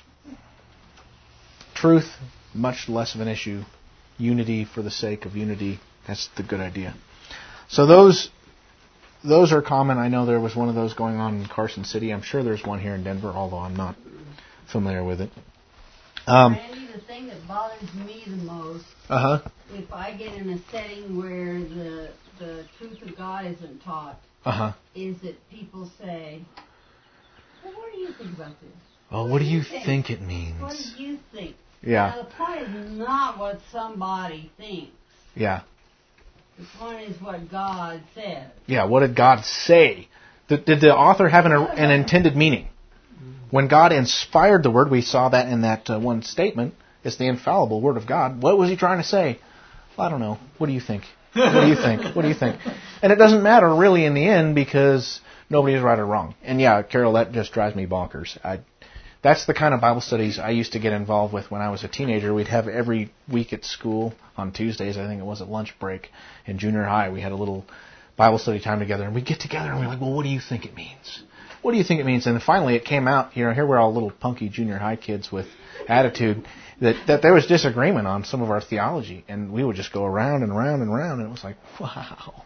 Truth, much less of an issue. Unity for the sake of unity, that's the good idea. So those are common. I know there was one of those going on in Carson City. I'm sure there's one here in Denver, although I'm not familiar with it. Randy, the thing that bothers me the most, if I get in a setting where the truth of God isn't taught, is that people say, well, what do you think about this? Well, what do you think it means? What do you think? Yeah. Now, the point is not what somebody thinks. Yeah. The point is what God says. Yeah, what did God say? Did the author have an intended meaning? When God inspired the Word, we saw that in that one statement, it's the infallible Word of God. What was He trying to say? Well, I don't know. What do you think? What do you think? What do you think? And it doesn't matter really in the end because nobody is right or wrong. And yeah, Carol, that just drives me bonkers. That's the kind of Bible studies I used to get involved with when I was a teenager. We'd have every week at school on Tuesdays, I think it was at lunch break in junior high, we had a little Bible study time together, and we'd get together and we're like, well, what do you think it means? What do you think it means? And finally it came out, here we're all little punky junior high kids with attitude, that there was disagreement on some of our theology, and we would just go around and around and around, and it was like, wow.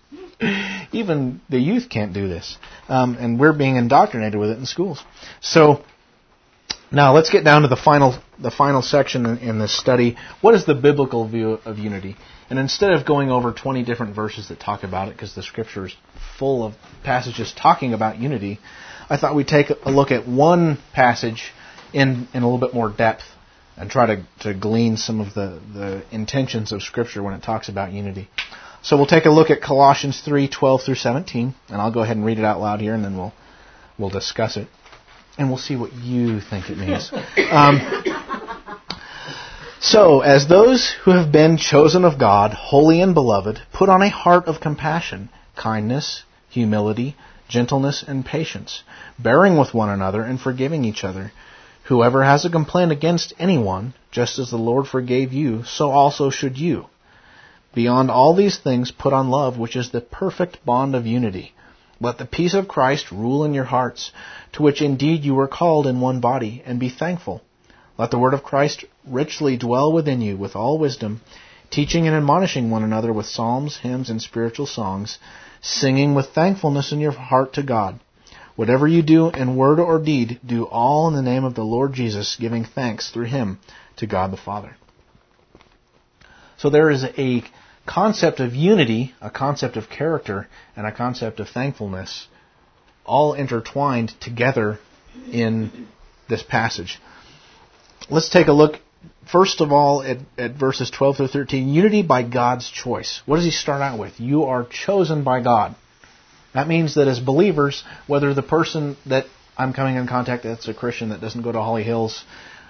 Even the youth can't do this. And we're being indoctrinated with it in schools. So now let's get down to the final section in this study. What is the biblical view of unity? And instead of going over 20 different verses that talk about it, because the Scripture is full of passages talking about unity, I thought we'd take a look at one passage in a little bit more depth and try to glean some of the intentions of Scripture when it talks about unity. So we'll take a look at Colossians 3:12 through 17, and I'll go ahead and read it out loud here, and then we'll discuss it. And we'll see what you think it means. So, as those who have been chosen of God, holy and beloved, put on a heart of compassion, kindness, humility, gentleness, and patience, bearing with one another and forgiving each other. Whoever has a complaint against anyone, just as the Lord forgave you, so also should you. Beyond all these things, put on love, which is the perfect bond of unity. Let the peace of Christ rule in your hearts, to which indeed you were called in one body, and be thankful. Let the word of Christ richly dwell within you with all wisdom, teaching and admonishing one another with psalms, hymns, and spiritual songs, singing with thankfulness in your heart to God. Whatever you do in word or deed, do all in the name of the Lord Jesus, giving thanks through Him to God the Father. So there is a concept of unity, a concept of character, and a concept of thankfulness, all intertwined together in this passage. Let's take a look, first of all, at verses 12 through 13. Unity by God's choice. What does he start out with? You are chosen by God. That means that as believers, whether the person that I'm coming in contact with that's a Christian that doesn't go to Holly Hills,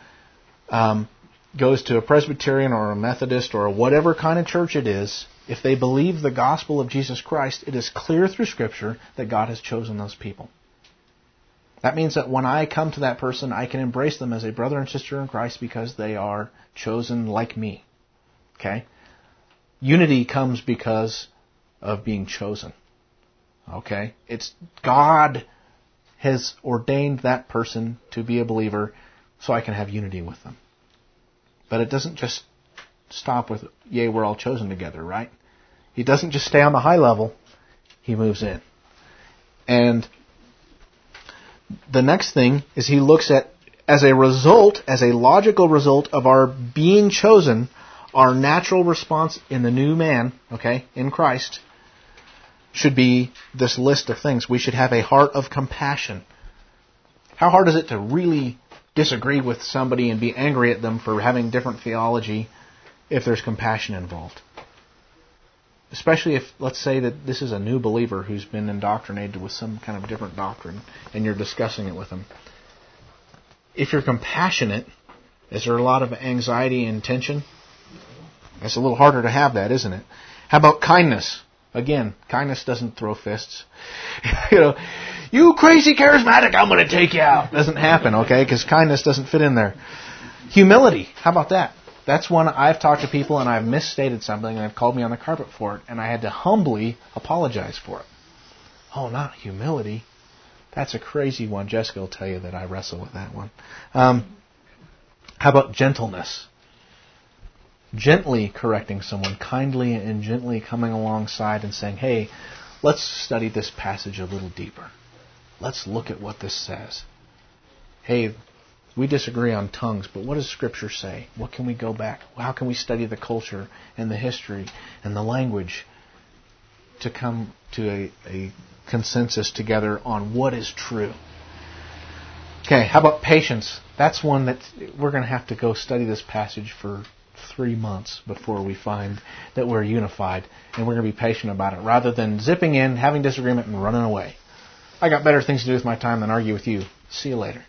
goes to a Presbyterian or a Methodist or whatever kind of church it is, if they believe the gospel of Jesus Christ, it is clear through Scripture that God has chosen those people. That means that when I come to that person, I can embrace them as a brother and sister in Christ because they are chosen like me. Okay? Unity comes because of being chosen. Okay? It's God has ordained that person to be a believer so I can have unity with them. But it doesn't just stop with, yay, we're all chosen together, right? He doesn't just stay on the high level. He moves in. And the next thing is he looks at, as a result, as a logical result of our being chosen, our natural response in the new man, okay, in Christ, should be this list of things. We should have a heart of compassion. How hard is it to really disagree with somebody and be angry at them for having different theology if there's compassion involved? Especially if, let's say that this is a new believer who's been indoctrinated with some kind of different doctrine and you're discussing it with them. If you're compassionate, is there a lot of anxiety and tension? It's a little harder to have that, isn't it? How about kindness? Again, kindness doesn't throw fists. You crazy charismatic, I'm going to take you out. Doesn't happen, okay? Because kindness doesn't fit in there. Humility, how about that? That's one I've talked to people and I've misstated something and they've called me on the carpet for it and I had to humbly apologize for it. Oh, not humility. That's a crazy one. Jessica will tell you that I wrestle with that one. How about gentleness? Gently correcting someone, kindly and gently coming alongside and saying, hey, let's study this passage a little deeper. Let's look at what this says. Hey, we disagree on tongues, but what does Scripture say? What can we go back? How can we study the culture and the history and the language to come to a consensus together on what is true? Okay, how about patience? That's one that we're going to have to go study this passage for 3 months before we find that we're unified, and we're going to be patient about it rather than zipping in, having disagreement, and running away. I got better things to do with my time than argue with you. See you later.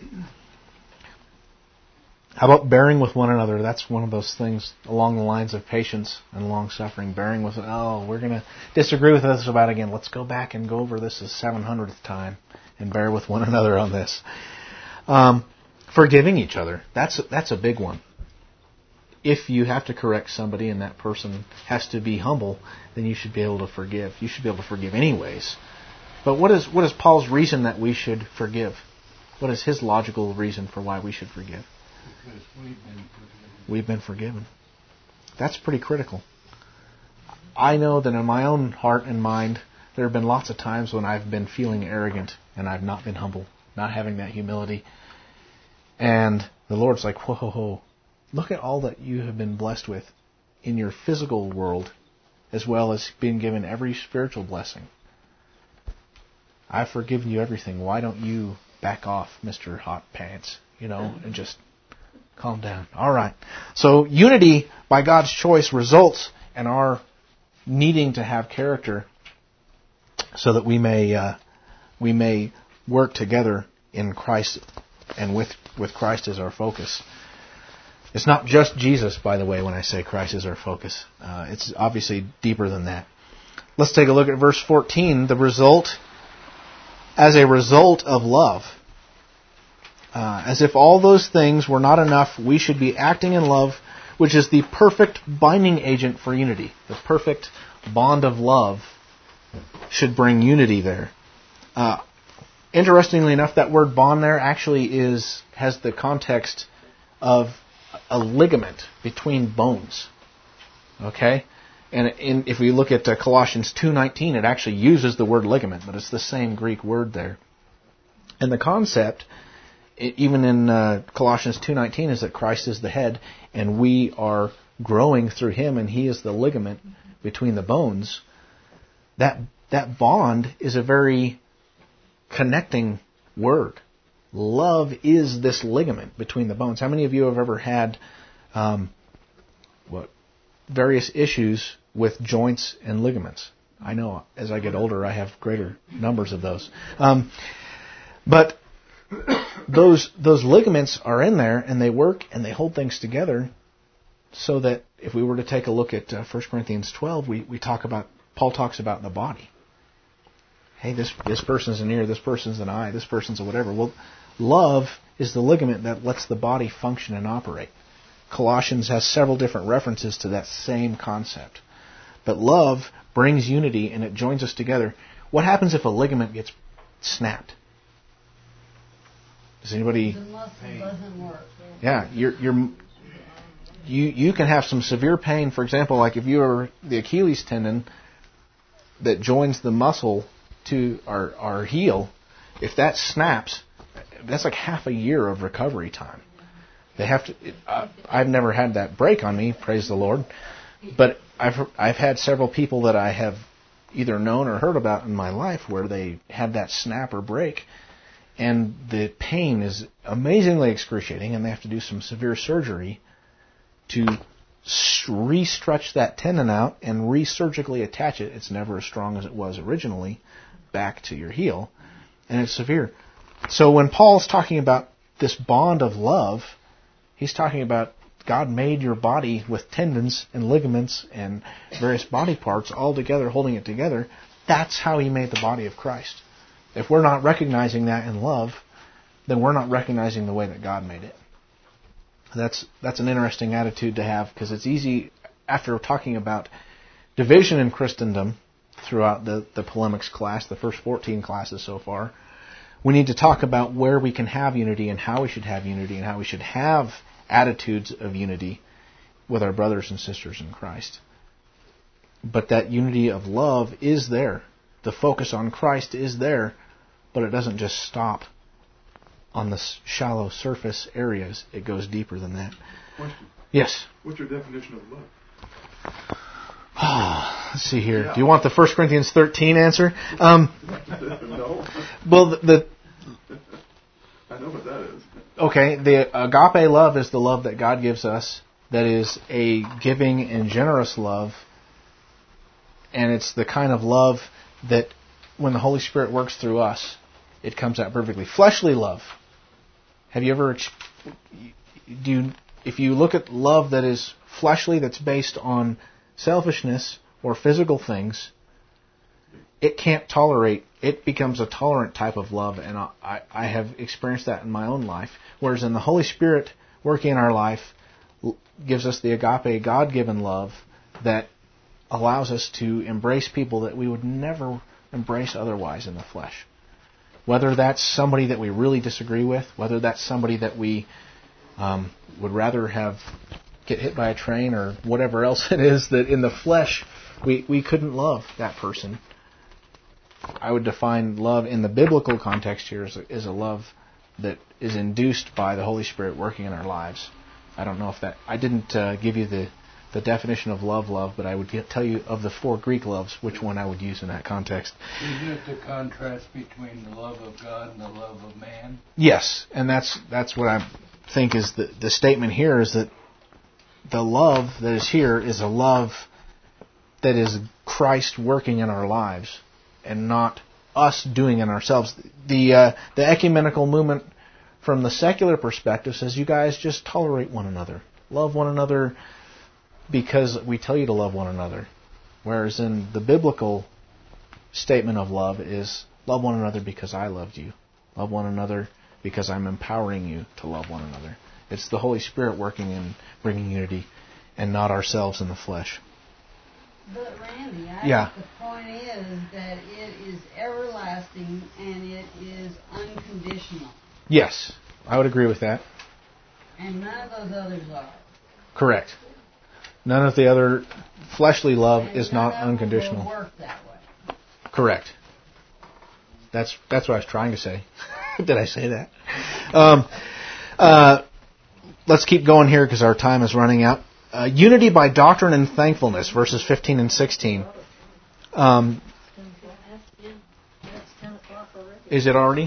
How about bearing with one another? That's one of those things along the lines of patience and long-suffering. Bearing with, we're going to disagree with this about again. Let's go back and go over this a 700th time and bear with one another on this. Forgiving each other. That's a big one. If you have to correct somebody and that person has to be humble, then you should be able to forgive. You should be able to forgive anyways. But what is Paul's reason that we should forgive? What is his logical reason for why we should forgive? Because we've been forgiven. That's pretty critical. I know that in my own heart and mind, there have been lots of times when I've been feeling arrogant and I've not been humble, not having that humility. And the Lord's like, whoa, look at all that you have been blessed with in your physical world, as well as being given every spiritual blessing. I've forgiven you everything. Why don't you back off, Mr. Hot Pants, and just calm down. All right. So unity by God's choice results in our needing to have character so that we may work together in Christ and with Christ as our focus. It's not just Jesus, by the way, when I say Christ is our focus. It's obviously deeper than that. Let's take a look at verse 14. The result, as a result of love. As if all those things were not enough, we should be acting in love, which is the perfect binding agent for unity. The perfect bond of love should bring unity there. Interestingly enough, that word bond there actually has the context of a ligament between bones. Okay? And if we look at Colossians 2:19, it actually uses the word ligament, but it's the same Greek word there. And the concept, even in Colossians 2:19, is that Christ is the head, and we are growing through Him, and He is the ligament between the bones. That bond is a very connecting word. Love is this ligament between the bones. How many of you have ever had various issues with joints and ligaments? I know as I get older, I have greater numbers of those. But those ligaments are in there, and they work and they hold things together, so that if we were to take a look at 1 Corinthians 12, Paul talks about the body. Hey, this person's an ear, this person's an eye, this person's a whatever. Well, love is the ligament that lets the body function and operate. Colossians has several different references to that same concept. But love brings unity, and it joins us together. What happens if a ligament gets snapped? Does anybody? The muscle doesn't work. Yeah, you can have some severe pain. For example, like if you are the Achilles tendon that joins the muscle to our heel, if that snaps, that's like half a year of recovery time. They have to. I've never had that break on me, praise the Lord, but I've had several people that I have either known or heard about in my life where they had that snap or break, and the pain is amazingly excruciating, and they have to do some severe surgery to re-stretch that tendon out and re-surgically attach it. It's never as strong as it was originally back to your heel, and it's severe. So when Paul's talking about this bond of love, he's talking about God made your body with tendons and ligaments and various body parts all together, holding it together. That's how He made the body of Christ. If we're not recognizing that in love, then we're not recognizing the way that God made it. That's an interesting attitude to have, because it's easy, after talking about division in Christendom throughout the polemics class, the first 14 classes so far, we need to talk about where we can have unity and how we should have unity and how we should have attitudes of unity with our brothers and sisters in Christ. But that unity of love is there. The focus on Christ is there, but it doesn't just stop on the shallow surface areas. It goes deeper than that. Question. Yes? What's your definition of love? Let's see here. Yeah. Do you want the 1 Corinthians 13 answer? No. Well, I know what that is. Okay, the agape love is the love that God gives us, that is a giving and generous love, and it's the kind of love that when the Holy Spirit works through us, it comes out perfectly. Fleshly love. Have you ever, if you look at love that is fleshly, that's based on selfishness or physical things, it can't tolerate. It becomes a tolerant type of love, and I have experienced that in my own life. Whereas in the Holy Spirit working in our life gives us the agape, God-given love that allows us to embrace people that we would never embrace otherwise in the flesh. Whether that's somebody that we really disagree with, whether that's somebody that we would rather have get hit by a train or whatever else it is, that in the flesh we couldn't love that person. I would define love in the biblical context here as a love that is induced by the Holy Spirit working in our lives. I don't know if that... I didn't give you the definition of love, but I would tell you of the 4 Greek loves, which one I would use in that context. Isn't it the contrast between the love of God and the love of man? Yes, and that's what I think is the statement here, is that the love that is here is a love that is Christ working in our lives and not us doing it ourselves. The ecumenical movement from the secular perspective says, you guys just tolerate one another. love one another because we tell you to love one another. Whereas in the biblical statement of love is love one another because I loved you. Love one another because I'm empowering you to love one another. It's the Holy Spirit working and bringing unity and not ourselves in the flesh. But Randy, I think the point is that it is everlasting and it is unconditional. Yes, I would agree with that. And none of those others are. Correct. None of the other fleshly love is not none unconditional. Of them will work that way. Correct. That's what I was trying to say. Did I say that? Let's keep going here because our time is running out. Unity by doctrine and thankfulness, verses 15 and 16. Is it already?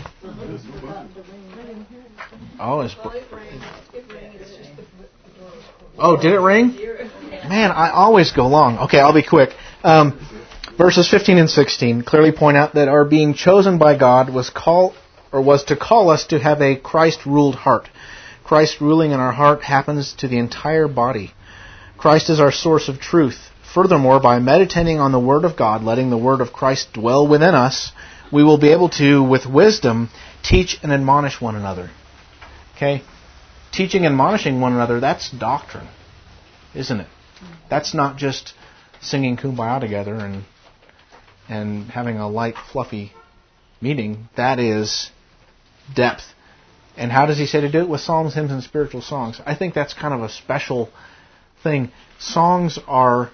Oh, did it ring? Man, I always go long. Okay, I'll be quick. Verses 15 and 16 clearly point out that our being chosen by God was to call us to have a Christ-ruled heart. Christ ruling in our heart happens to the entire body. Christ is our source of truth. Furthermore, by meditating on the Word of God, letting the Word of Christ dwell within us, we will be able to, with wisdom, teach and admonish one another. Okay? Teaching and admonishing one another, that's doctrine, isn't it? That's not just singing Kumbaya together and having a light, fluffy meeting. That is depth. And how does he say to do it? With psalms, hymns, and spiritual songs. I think that's kind of a special thing. Songs are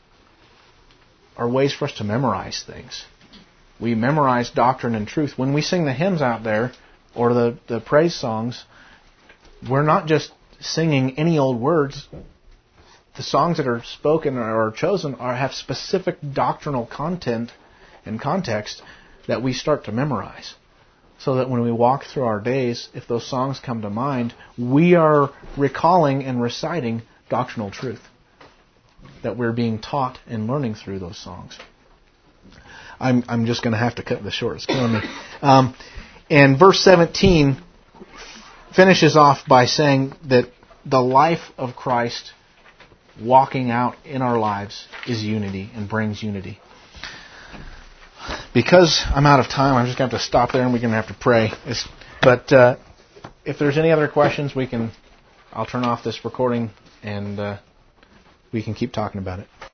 ways for us to memorize things. We memorize doctrine and truth. When we sing the hymns out there, or the praise songs, we're not just singing any old words. The songs that are spoken or chosen have specific doctrinal content and context that we start to memorize. So that when we walk through our days, if those songs come to mind, we are recalling and reciting doctrinal truth that we're being taught and learning through those songs. I'm just going to have to cut this short. It's killing me. And verse 17 finishes off by saying that the life of Christ walking out in our lives is unity and brings unity. Because I'm out of time, I'm just going to have to stop there and we're going to have to pray. But if there's any other questions, I'll turn off this recording and we can keep talking about it.